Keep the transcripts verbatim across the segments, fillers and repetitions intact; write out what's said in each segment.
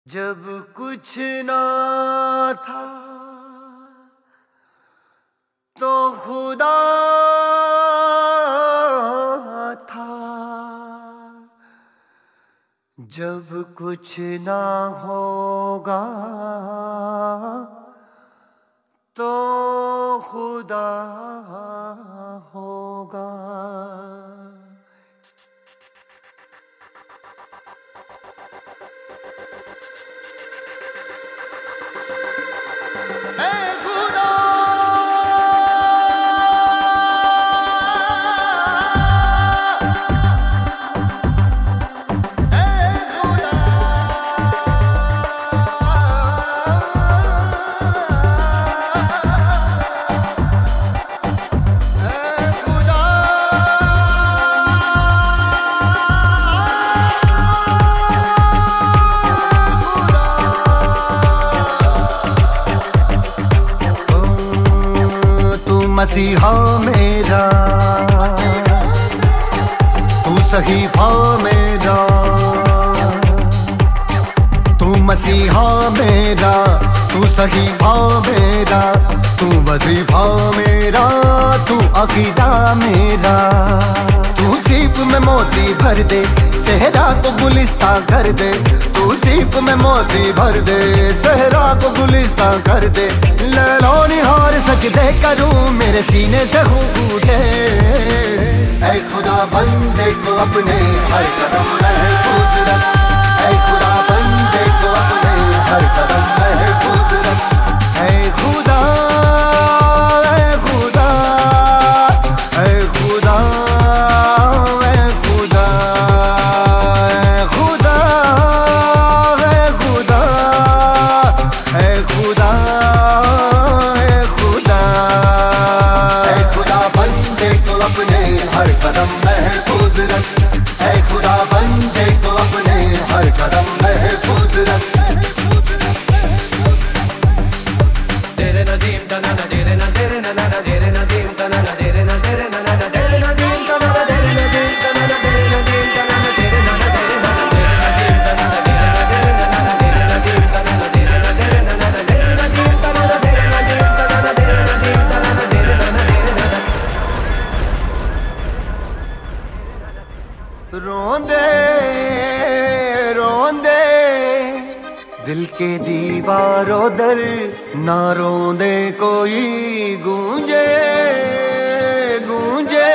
जब कुछ ना था तो खुदा था, जब कुछ ना होगा तो खुदा होगा। मसीहा मेरा तू सहीफा मेरा, तू मसीहा मेरा तू सहीफा मेरा, तू वजीफा मेरा तू अकीदा मेरा। तू सीप में मोती भर दे सहरा को गुलिस्ता कर दे, तू सीप में मोती भर दे सहरा को गुलिस्ता कर दे। लैला निहार सजदे करूं मेरे सीने से खूब उठे, ऐ खुदा बंदे को अपने हर कदम महफूज रख, ऐ खुदा बंदे को अपने हर कदम महफूज रख। ऐ खुदा ऐ खुदा ऐ खुदा ऐ खुदा ऐ खुदा ऐ खुदा ऐ खुदा ऐ खुदा ऐ खुदा बंदे को अपने हर कदम महफूज रख, ऐ खुदा बंदे को अपने हर कदम महफूज रख। तेरे नदीम तना ना तेरे ना तेरे ना ना तेरे नदीम तना ना तेरे ना तेरे ना ना तेरे नदीम तना ना तेरे नदीम तना ना तेरे नदीम तना ना तेरे ना ना तेरे ना तेरे नदीम तना ना तेरे ना तेरे ना ना तेरे नदीम तना ना तेरे ना तेरे ना ना तेरे नदीम तना ना तेरे नदीम तना ना तेरे नदीम तना ना तेरे ना ना तेरे ना। रोंदे रोंदे दिल के दीवारों दर ना रोंदे कोई गूंजे गूंजे,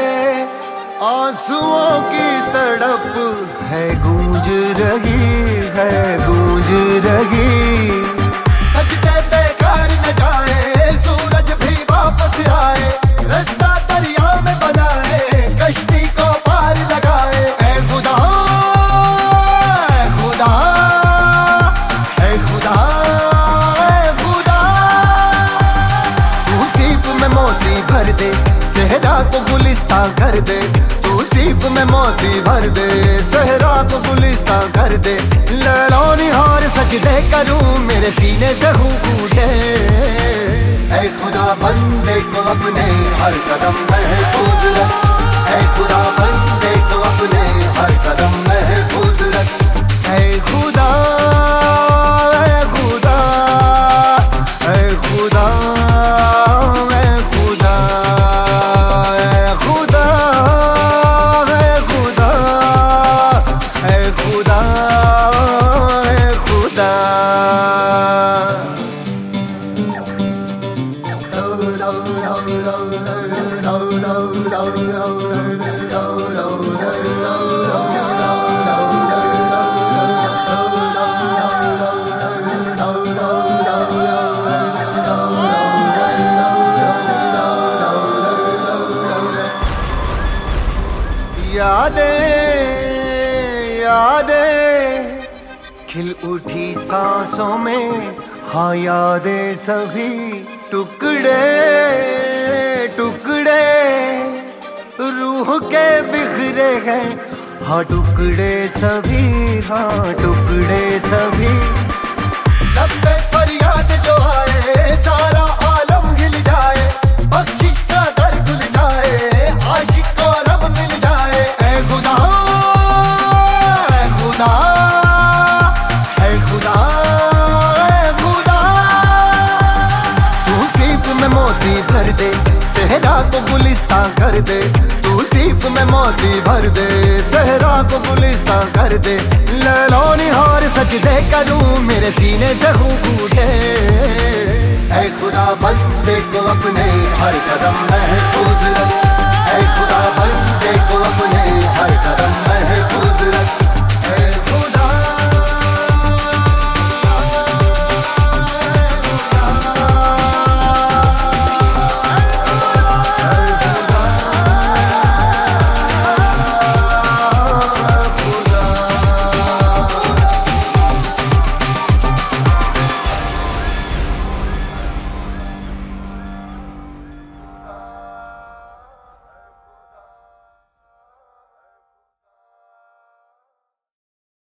आंसुओं की तड़प है गूंज रही है गूंज रही। सजदे बेकार न जाए सूरज भी वापस आए, रास्ता दरिया में बनाए कश्ती को पार लगाए। ऐ खुदा ऐ खुदा ऐ खुदा ऐ खुदा, तू सीप में मोती भर दे सहरा को गुलिस्ता कर दे, तू सीप में मोती भर दे सहरा को गुलिस्ता कर दे। लैला निहार सजदे करूं मेरे सीने से खूब उठे, ऐ खुदा बंदे को अपने हर कदम महफूज रख, ऐ खुदा बंदे को अपने हर कदम महफूज रख। ऐ खुदा ऐ खुदा ऐ खुदा ऐ खुदा ऐ खुदा ऐ खुदा ऐ खुदा ऐ खुदा। यादें यादें खिल उठी सांसों में, हाँ यादें सभी टुकड़े टुकड़े रूह के बिखरे हैं, हाँ टुकड़े सभी हाँ टुकड़े सभी। लब पे फरियाद जो आए सारा आलम हिल जाए, बख्शिश का दर खुल जाए आशिक को रब मिल जाए। ऐ खुदा ऐ खुदा ऐ खुदा दे, सहरा को गुलिस्तां कर दे, तू सीप में मोती भर दे, सहरा को गुलिस्तां कर दे। लैला निहार सजदे करूं मेरे सीने से खूब उठे, ऐ खुदा बंदे को अपने हर कदम महफूज रख, ऐ खुदा बंदे को अपने हर कदम महफूज रख।